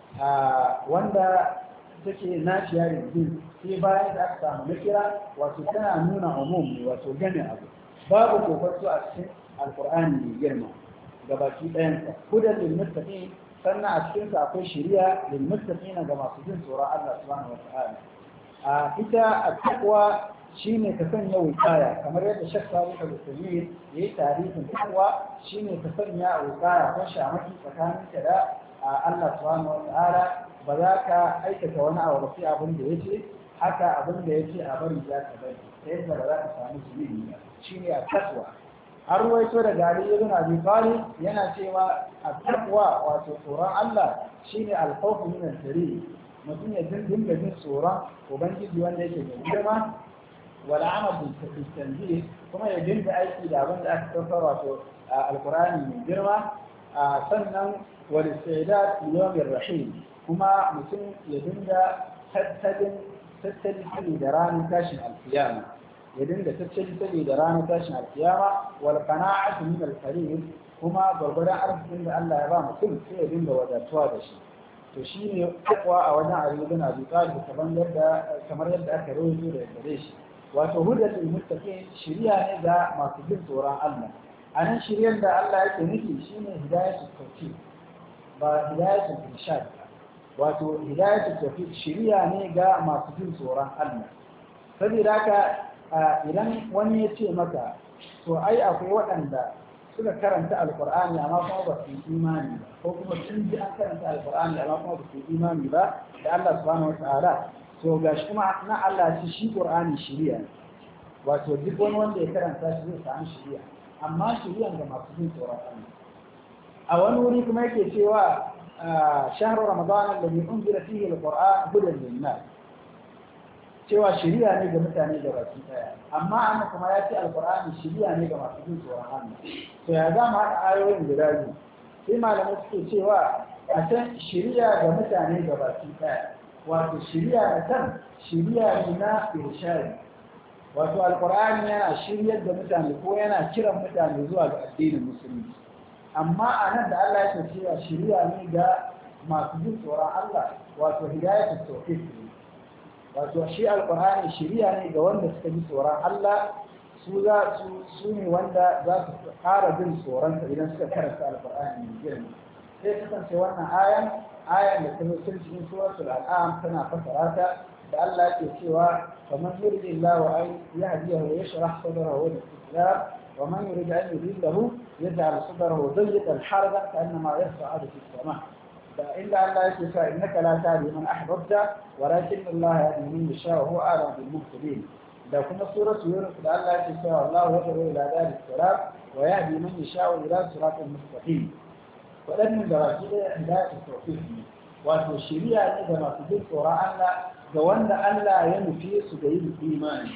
[SPEAKER 1] wanda take nashiya da jinsi sai bayan da aka samu nakira wato tana nuna umum ne wato gane abu babu kokonto a cikin alqur'ani mai girma gabaki ɗayansa hudan lil muttaqin sannan a cikin sa akwai shari'a lil muttaqin ga masu jin tsoron Allah subhanahu wata'ala ita at-taqwa shine ka sanya wuqaya kamar yadda shakka Abu Al-Samir yayi tarihin taqwa shine ka sanya wuqaya ko shamaki tsakaninka da Allah subhanahu wata'ala ba za ka aikata wani abu ba sai abin da yace haka abin da yace a bari za ka bari sai ba za ka samu zunubi ba shine at-taqwa har ruwaito da gari ibn Abi Talib yana cewa at-taqwa wato tsoron Allah shine al-khawfu min al-jari mutum ya dinga jin tsoron ubangiji wanda yake da girma wal amal bil tanzih kuma ya dinga aiki da abin da aka tsara wato al-Qur'ani mai girma sannan wal istidad li yawm ar-rahim kuma mutum ya dinga tattalin da ranar tashin al-qiyama ya dinga tattali saboda ranar tashin alkiyama wal qana'atu min al-qalil kuma gurgurdan arzikin da Allah ya ba mutum sai ya dinga wadatuwa da shi to shine takwa a wajen Ali ibn Abi Talib kamar yadda aka rawaito da gare shi wato hudatul muttaqin shiriya ne ga masu bin tsoron Allah anan shiriyar da Allah yake nufi shine hidayatul tawfiq ba hidayatul irshad wato hidayatul tawfiq shiriya ne ga masu bin tsoron Allah saboda haka idan wani ya ce maka to ai akwai waɗanda suka karanta alqur'ani amma kuma ba su imani ba ko kuma sun ji an karanta alqur'ani amma kuma ba su imani ba da Allah subhanahu wataala to gashi kuma na Allah shi qur'ani shiriya wato duk wani wanda ya karanta shi zai samu shiriya amma shiriyan ga masu bin tsoron Allah a wani wuri kuma yake cewa shahru ramadan alladhi unzila fihi alquran hudan lin-nas cewa shiriya ne ga mutane da baki daya amma an kuma ya ce alqur'ani shiriya ne ga masu bin tsoron Allah to ya za mu haɗa ayoyin guda biyu sai malamai suke cewa a can shiriya ga mutane da baki daya wato shiriya na kan shiriya ne na irshadi wato alqur'ani yana shiryar da mutane ko yana kiran mutane zuwa ga addinin musulunci amma anan da Allah yake cewa shiriya ne ga masu bin tsoron Allah wato hidayatul tawfiq wato shi alqur'ani shiriya ne ga wanda suka bi tsoron Allah su ne wanda za su fara bin tsoron idan suka karanta alqur'ani mai girma sai kasance wannan ayan da ta zo cikin suratul an'am tana fasara ta da Allah yake cewa faman yuridillahu an yahdiyahu yashrah sadrahu lil-islam wa man yurid an yudillahu yaj'al sadrahu dayyqan harajan ka'annama yas'adu fis sama' إلا الله يكفى إنك لا تهدي من أحببت ولكن الله يهدي من يشاء وهو أعلم بالمهتدين. لو كنا سورة يونس الله يكفى الله يدعو إلى دار السلام ويهدي من يشاء إلى صراط المستقيم. ولن من دراجة هداية التوفيق wato shiriya ne da masu bin tsoron Allah ga wanda Allah ya nufi su da yin imani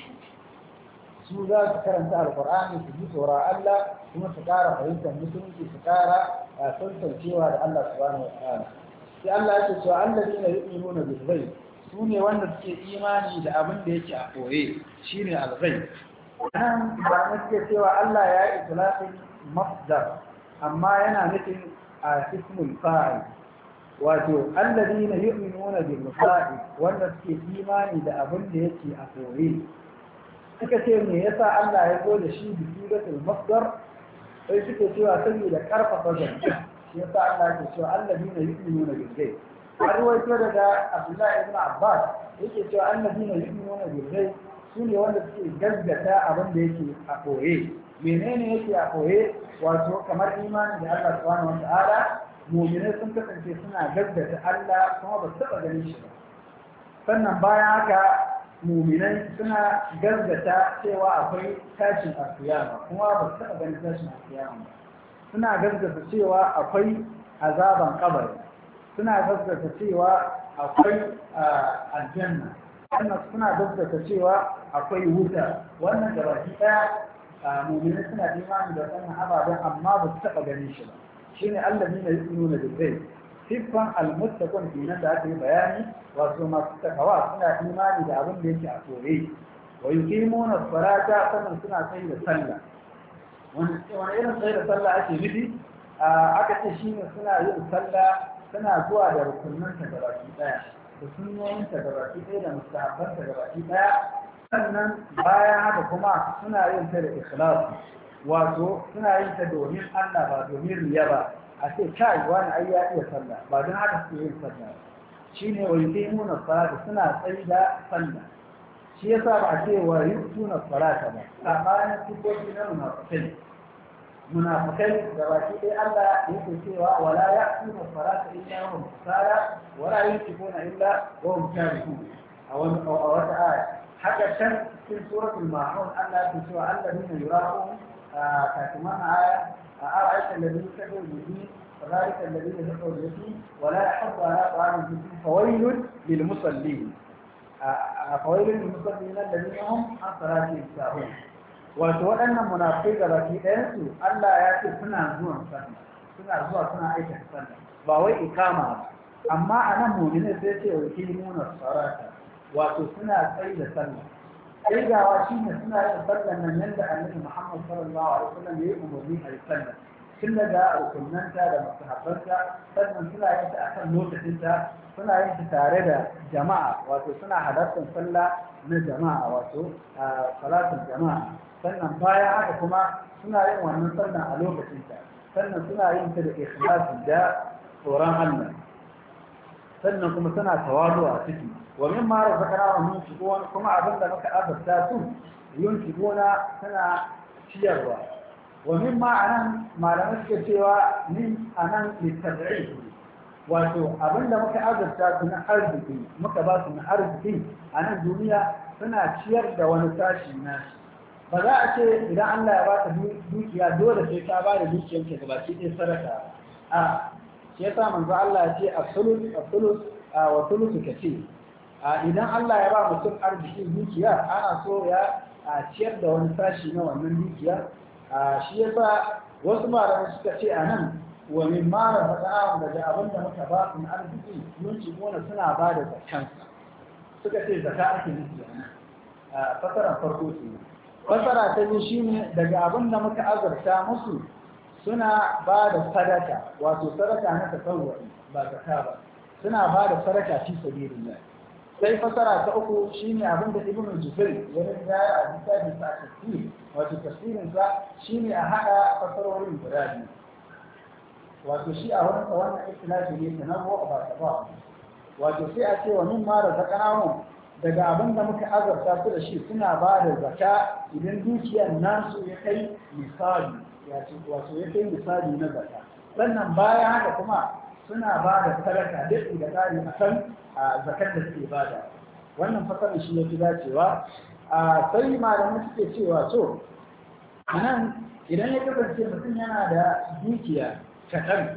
[SPEAKER 1] su za su karanta alkur'ani su ji tsoron Allah kuma su ƙara fahimtar musulunci su ƙara tantancewa da Allah subhanahu wataala sai Allah ya ce cewa alladina yu'minuna bil ghaib su ne wanda suke imani da abin da yake a koye shine al-ghaib nan ba na ce cewa Allah ya yi itlaqin masdar amma yana nufin ismul fa'il wato alladina yu'minuna bil ghaib wanda suke imani da abin da yake a koye suka ce me yasa Allah ya zo da shi bi sigatul masdar sai suke cewa saboda karfafa zance shi yasa Allah ya ce alladina yu'minuna bil ghaib har wato daga Abdullah ibn Abbas yake cewa alladina yu'minuna bil ghaib sune wanda suke gaggata abin da yake a koye menene yake a koye wato kamar imani da Allah subhanahu wataala mu'minai sun kasance suna gaggata Allah kuma ba su taba ganin shi ba sannan bayan haka muminai suna gaggata cewa akwai tashin alkiyama kuma ba su taɓa ganin tashin alkiyama ba suna gaggata cewa akwai azaban kabari suna gaggata cewa akwai aljanna sannan suna gaggata cewa akwai wuta wannan da baki ɗaya muminai suna imani da wannan ababen amma ba su taɓa ganin shi ba shine allazina yu'minuna bil ghaib siffan almuttaqun dinan da aka yi bayani wato masu takawa suna imani da abin da yake a koye wa yuqimuna as-salata sannan suna tsayi da sallah wani irin tsayi da sallah ake nufi aka ce shine suna yin sallah suna zuwa da rukunanta da baki daya da sunnoyinta da baki daya da mustahabbanta da baki daya sannan bayan haka kuma suna yin ta da ikhlasi wato suna yin ta domin Allah ba domin riya ba a ce kai wani ai ya iya sallah ba don haka suke yin sallah shine wa yuqimuna salata suna tsayi da sallah shi yasa ba a ce wa yuqimuna salata ba tsakanin sifofi na munafikai da baki dai Allah yake cewa wala yaqimuna salata illa hum kusala wala yunfiquna illa wa hum karihun a wata aya haka can cikin suratul ma'un Allah ya ce alladhina yura'un katiman aya أرأيت الذين كفروا بالدين فذلك الذين كفروا بالدين ولا يحض على طعام المسكين فويل للمصلين فويل للمصلين الذين هم عن صلاتهم ساهون وتولى أن المنافقين التي أنسوا ألا يأتي سنة زوا سنة أيك سنة باوي إقامة أما أنا مؤمن سيتي ويقيمون الصلاة وتسنة سيد سنة sai ga washi ne suna yin sallan nan yadda annabi Muhammad sallallahu alaihi wasallam ya yi umarni a sallan tun daga rukunanta da masahabbanta sannan suna yin ta akan lokacinta suna yin shi tare da jama'a wato suna halartar sallah na jama'a wato salatul jama'a sannan bayan haka kuma suna yin wannan sallah a lokacinta sannan suna yin ta da ikhlasi da tsoron Allah sannan kuma suna tawazu a ciki wa mimma razaqnahum yunfiqun kuma abinda muka azabta su yunfiquna suna ciyarwa wa mimma anan malamai suke cewa min anan litad'if wato abinda muka azabta su na arziki muka ba su na arziki a nan duniya suna ciyar da wani sashi na ba za a ce idan Allah ya baka dukiya dole sai ka ba da dukiyar ka gabaki ɗaya sadaka a shi yasa manzo Allah ya ce as-sulus wa thuluth kace idan Allah ya ba mutum arziki dukiya ana so ya ciyar da wani sashi na wannan dukiya shi yasa wasu malamai suka ce a nan wa min ma razaqnahum daga abinda muka ba su arziki yunci gona suna ba da zakansa suka ce zakka ake nufi a fasara farko ce fasara ta biyu shine daga abinda muka azurta musu suna ba da sadaka wato sadaka na tasawwuri ba zakka ba suna ba da sadaka fi sabilillah sai fasara ta uku shine abinda ibnu jubair ya riga a littafin sa tafsir wato tafsirin sa shine a hada fasarorin guda biyu wato shi a wurin wannan ikhtilafi ne tanawwu ba ta ba wato sai a ce wa min ma razaqnahum daga abinda muka azarta su da shi suna ba da zakka idan dukiyar nasu ya kai misali wato ya kai misali na zakka sannan bayan haka kuma suna ba da sadaka duk da tsari akan zakar da suke bada wannan fasarin shi ya fi dacewa sai malamai suke cewa to anan idan ya kasance mutum yana da dukiya kaɗan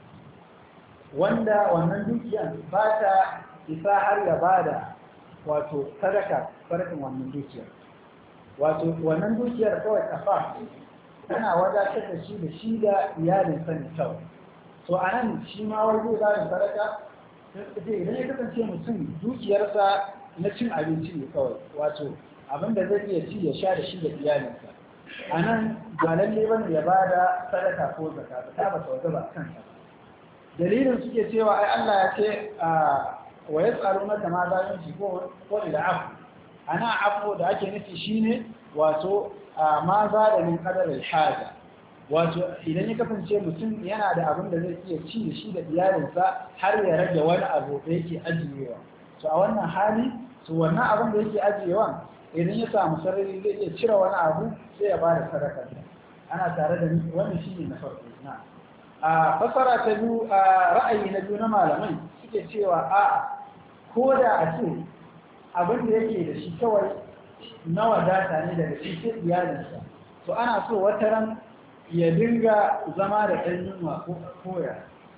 [SPEAKER 1] wanda wannan dukiyar ba ta isa har ya bada wato sadaka farkin wannan dukiyar wato wannan dukiyar kawai kafa tana wadatar da shi da iyalinsa ne kawai to a nan shi ma wani zai zai sadaka idan ya kasance mutum dukiyarsa na cin abinci ne kawai wato abinda zai iya ci ya sha da shi da iyalinsa a nan ba lalle bane ya ba da sadaka ko zakka ta ba ta wata ba kansa dalilin suke cewa ai Allah ya ce wa yas'alunaka ma za yunfi ko da afu ana afu da ake nufi shine wato ma za da min qadar al-haja wato idan ya kasance mutum yana da abin da zai iya ci da shi da iyalinsa har ya rage wani abu da yake ajiyewa to a wannan hali to wannan abin da yake ajiyewa idan ya samu sarari zai iya cire wani abu sai ya bada sadaka ana tare da wannan shine na farko na a fasara ta biyu ra'ayi na biyu na malamai suke cewa a ko da a ce abin da yake da shi kawai na wadata ne daga cikin iyalinsa to ana so wata ran ya dinga zama da ɗan yunwa ko koya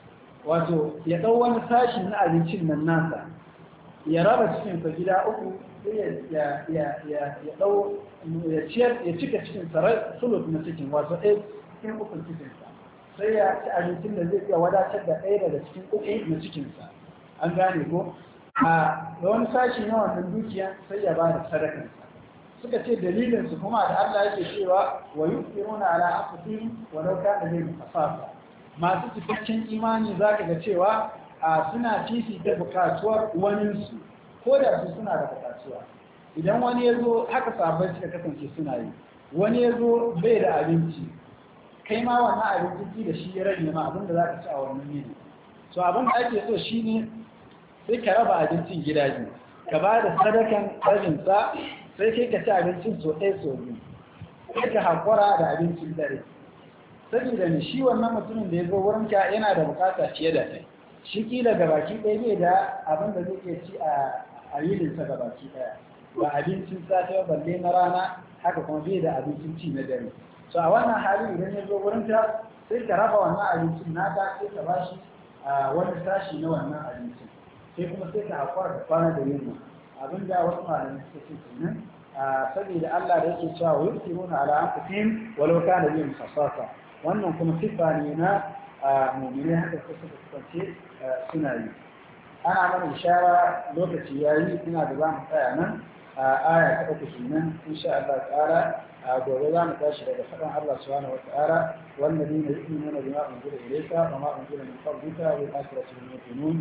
[SPEAKER 1] wato ya ɗau wani sashi na abincin nan nasa ya raba cikinsa gida uku sai ya ɗau ya cika cikin sarar sulut na cikin wato ɗaya cikin ukun cikinsa sai ya ci abincin da zai iya wadatar da ɗaya daga cikin uku na cikinsa an gane ko a wani sashi na wannan dukiya sai ya ba da sadakansa suka ce dalilinsu kuma da Allah yake cewa wa yusiruna ala anfusihim walau kana bihim khasasa masu cikakken imani zaka ga cewa suna fifita bukatuwar waninsu ko da su suna da bukatuwa idan wani ya zo haka sabai suka kasance suna yi wani ya zo bai da abinci kai ma wannan abinci da shi ya rage ma abin da zaka ci a wannan yini so abin da ake so shine sai ka raba abincin gida biyu ka ba da sadakan rabinsa sai kai ka ci abincin so ɗaya so biyu sai ka haƙura da abincin dare saboda ne shi wannan mutumin da ya zo wurinka yana da bukata fiye da kai shi kila gabaki ɗaya bai da abin da zai iya ci a yilinsa gabaki ɗaya ba abincin safe balle na rana haka kuma bai da abincin ci na dare so a wannan hali idan ya zo wurinka sai ka raba wannan abincin naka sai ka ba shi wani sashi na wannan abincin sai kuma sai ka haƙura da kwana da yunwa abinda wasu malamai suka ce kenan saboda Allah da yake cewa wa yusiruna ala anfusihim walau kana bihim khasasa wannan kuma sifa ne na mu'mini haka suka kasance suna yi ana mana ishara lokaci yayi ina da zamu tsaya nan aya ta uku kenan insha Allah ta'ala gobe za mu tashi daga faɗin Allah subhanahu wa ta'ala والذين يؤمنون بما أنزل إليك وما أنزل من قبلك والآخرة هم يوقنون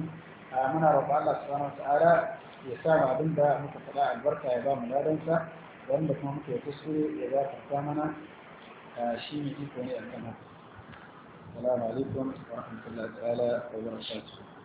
[SPEAKER 1] muna roƙon Allah subhanahu wa ta'ala ya sa mu abin da muka faɗa albarka ya ba mu ladansa wanda kuma muka yi kuskure ya ba ta mana shi ne iko ne a kan haka. Assalamu alaikum wa rahmatullahi ta'ala wa barakatuh.